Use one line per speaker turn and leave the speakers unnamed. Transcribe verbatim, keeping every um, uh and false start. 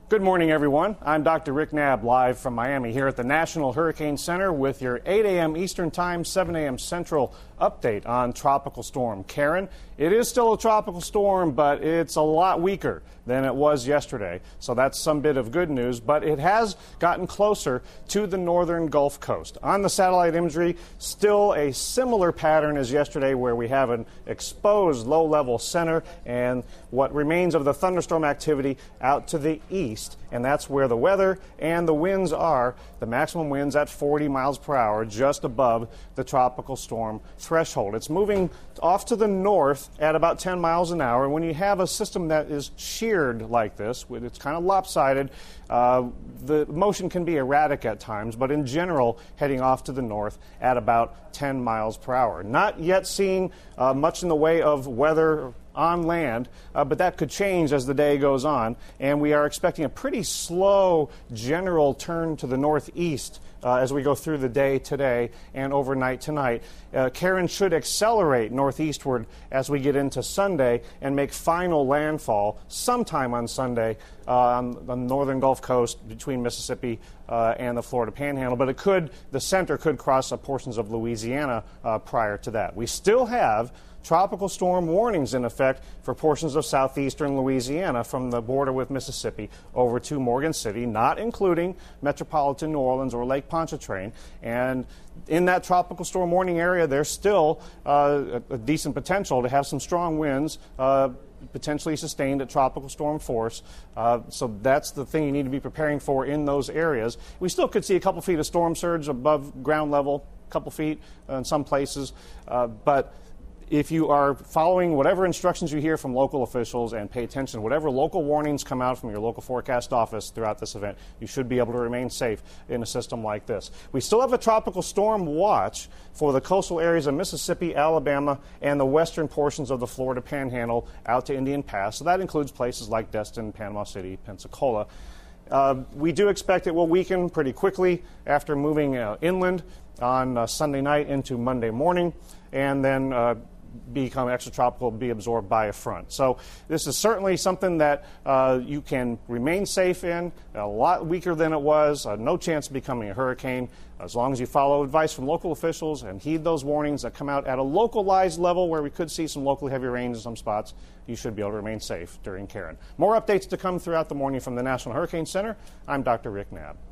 Good morning, everyone. I'm Doctor Rick Knabb, live from Miami here at the National Hurricane Center with your eight a m Eastern Time, seven a m Central update on Tropical Storm Karen. It is still a tropical storm, but it's a lot weaker than it was yesterday. So that's some bit of good news, but it has gotten closer to the northern Gulf Coast. On the satellite imagery, still a similar pattern as yesterday where we have an exposed low-level center and what remains of the thunderstorm activity out to the east. And that's where the weather and the winds are. The maximum winds at forty miles per hour, just above the tropical storm threshold. It's moving off to the north at about ten miles an hour. And when you have a system that is sheared like this, it's kind of lopsided, uh, the motion can be erratic at times, but in general, heading off to the north at about ten miles per hour. Not yet seeing uh, much in the way of weather on land, uh, but that could change as the day goes on, and we are expecting a pretty slow general turn to the northeast uh, as we go through the day today and overnight tonight. Uh, Karen should accelerate northeastward as we get into Sunday and make final landfall sometime on Sunday uh, on the northern Gulf Coast between Mississippi uh, and the Florida Panhandle, but it could, the center could cross uh, portions of Louisiana uh, prior to that. We still have tropical storm warnings in effect for portions of southeastern Louisiana from the border with Mississippi over to Morgan City, not including metropolitan New Orleans or Lake Pontchartrain. And in that tropical storm warning area, there's still uh, a, a decent potential to have some strong winds, uh, potentially sustained at tropical storm force. Uh, so that's the thing you need to be preparing for in those areas. We still could see a couple feet of storm surge above ground level, a couple feet in some places, uh, but if you are following whatever instructions you hear from local officials and pay attention to whatever local warnings come out from your local forecast office throughout this event, you should be able to remain safe in a system like this. We still have a tropical storm watch for the coastal areas of Mississippi, Alabama, and the western portions of the Florida Panhandle out to Indian Pass. So that includes places like Destin, Panama City, Pensacola. Uh, we do expect it will weaken pretty quickly after moving uh, inland on uh, Sunday night into Monday morning, and then uh, become extratropical, be absorbed by a front. So this is certainly something that uh, you can remain safe in, a lot weaker than it was, uh, no chance of becoming a hurricane, as long as you follow advice from local officials and heed those warnings that come out at a localized level where we could see some locally heavy rains in some spots. You should be able to remain safe during Karen. More updates to come throughout the morning from the National Hurricane Center. I'm Doctor Rick Knabb.